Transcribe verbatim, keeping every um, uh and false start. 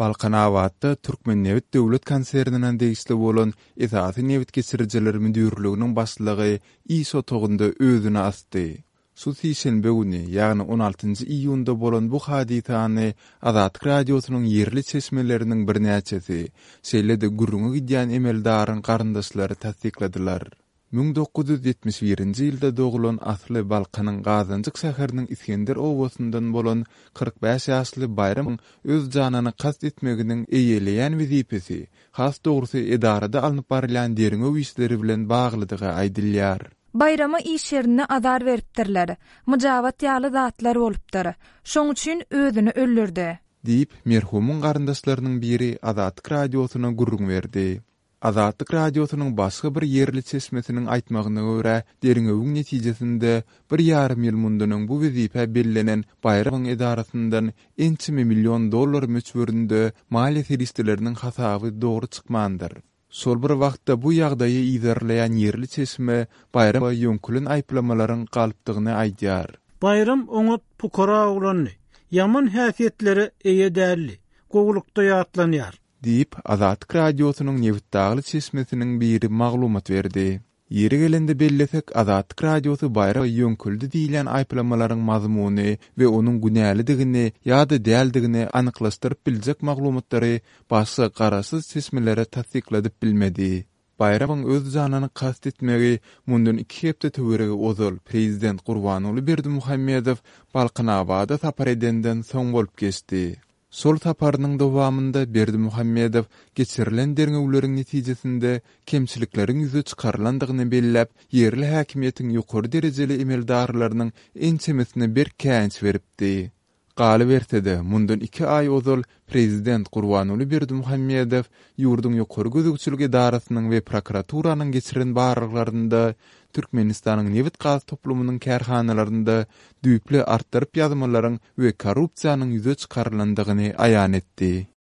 Balkanawatda Türkmen Nevit Döwlet Konserninden degisli bolan Esasy Nevit Geçirjiler Müdürliginiň başlygy İso togunda özüne asdy. Susi şenbe güni, ýagny on altynjy iýunda bolan bu hadisany Azatlyk radiosynyň ýerli çeşmeleriniň birnäçesi, şeýle-de gürrüňe gidýän emeldaryň garyndaşlary tasdikladiler. bin dokuz yüz ýetmiş birinji ýylda doğulan asly Balkanyň Gazanjyk şäheriniň İskender owasyndan bolan kırk beş ýaşly Bayram öz janyny kast etmeginiň eýeleýän wezipesi, has dogrusy edarada alınıp barylan deriňe işleri bilen baglydygy aýdylýar. Bayrama iş yerine azar veripdirler. Müjabat ýaly zatlar bolupdyr. Şoň üçin özüni öldürdi. Diýip merhumun garyndaşlarynyň biri Azatlyk radiosyna gurrun berdi. Azatlyk radiosynyň başga bir ýerli çeşmesiniň aýtmagyna görä, deriňewiň netijesinde bir ýarym ýyl mundan bu wezipe bellenen Bayram edarasyndan ençimi million dollar möçberinde maliýe serişleriniň hasaby dogry çykmandyr. Sol bir wagtda bu ýagdaýy iýerleýän ýerli çeşme Bayram ýönkülün aýplamalaryň galypdygyny aýdýar. Bayram oňa pukara oglandy. Yaman häsiýetleri eýe dälli. Gowlukda ýatlanýar. Diýip Azatlyk radiosynyň Nevitdagly çeşmesiniň biri maglumat berdi. Ýeri gelende bellesek Azatlyk radiosy Bayram ýönküldi diýilen aýplamalaryň mazmuny we onuň günälidigini ýa-da däldigini anyklaşdyryp biljek maglumatlary başga garaşsyz çeşmelere tasdikladyp bilmedi. Bayramyň öz janyny kast etmegi mundan iki hepde töweregi ozal prezident Gurbanoğlu Berdimuhammedow Balkanawada tapar edenden soň bolup geçdi. Sol taparynyň dowamynda Berdimuhammedow geçirilen derňewleriň netijesinde kemçilikleriň ýüze çykarlandygyny belläp, ýerli häkimiýetiň ýokary derejeli emeldarlarynyň ençemesine bir känç beripdi. Galy berse-de mundan iki ay ozal prezident Gurbanoğlu Berdimuhammedow ýurduň ýokary gözegçilik edarasynyň we prokuraturynyň geçiren barlyklarynda Türkmenistanyň Nevit gaz toplumynyň kärhanalarynda düýpli artdyryp ýazmalaryň we korrupsiýanyň ýüze çykarlandygyny aýan etdi.